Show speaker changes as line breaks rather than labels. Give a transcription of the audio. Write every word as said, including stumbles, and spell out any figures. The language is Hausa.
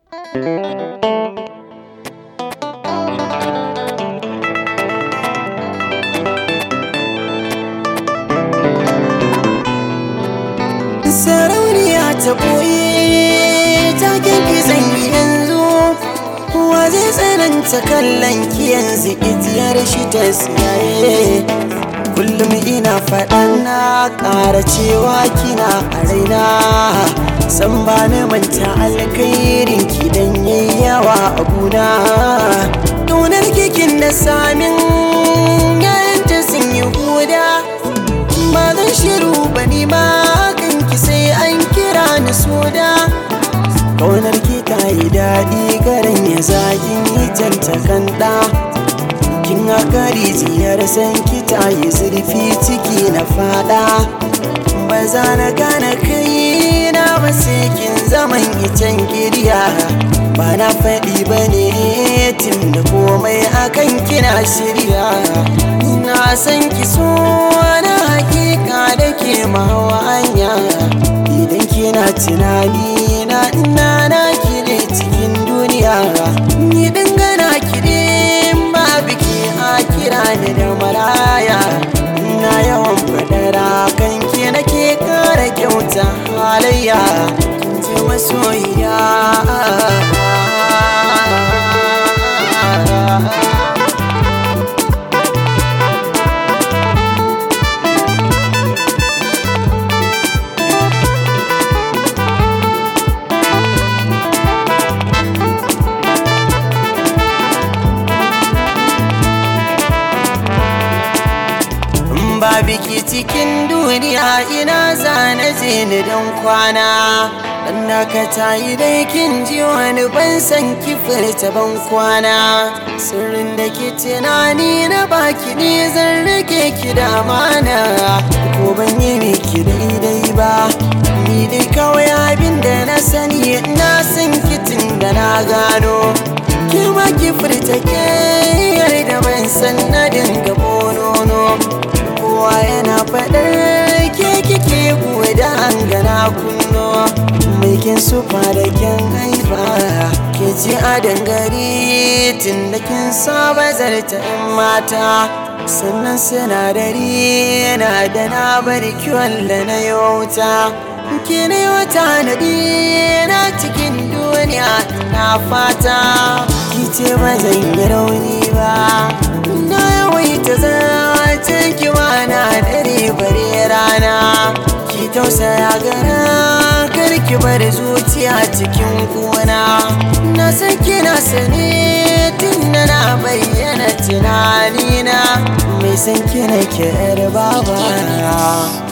Sarauniya ta ɓoye ta kinki zan yi yanzu, wa zai tsananta kallon ki yanzu itiyar shi ta siyaye. Kullum ina faɗan na ƙara cewa kina a raina, san ba ni manta alkhairin ki dan yayi yawa a guna. Ƙaunar kikin da samin yayanta sun yi huda, ba zan shiru ba ni ma kanki sai an kira ni soda. Ƙaunar ki ta yi daɗi garin ya zagin yi tantakanda, kin haka rijiyar san ki ta yi zurfi ciki na fada. Ba za na gane kai na ba sai kin zaman icen girya, ba na faɗi ba ne tun da komai akan kina shirya. Na san ki so na hakika da ke mahawa hanya, idan kina tunani na ina na ki ne cikin duniya. Ni dangana ki ne ba biki a kira ni da maraya, ina yawan fadara kan ki nake kara kyauta halayya. Kin ce masoyiya ba biki cikin duniya ina zana je ni don kwana. Dan naka tayi dai kin ji wani ban san ki furta ban kwana. Sirrin da ke tunani na baki ne zan rike ki da amana, ko ban yi miki daidai ba ni dai kawai abin da na sani na san ki tun da na gano. Ki ma ki furta ke da ban san na dinga bonono, kowa yana faɗar ke kike kuwa da hangana kunno. Mai kin sufa da kin haifa ke ci a dangare tun da kin saba zarta in mata. Sannan sinadari yana da na bari kiwon da na yauta, ki ne wata nadi na cikin duniya na fata. Ki ce ba zan yi rauni ba, na yawaita zace ki mana dare bare rana. Ki tausaya gara kar ki bar zuciya cikin kuna. Na san kina sane tun da na bayyana tunanina, mai san kina ki yar baba.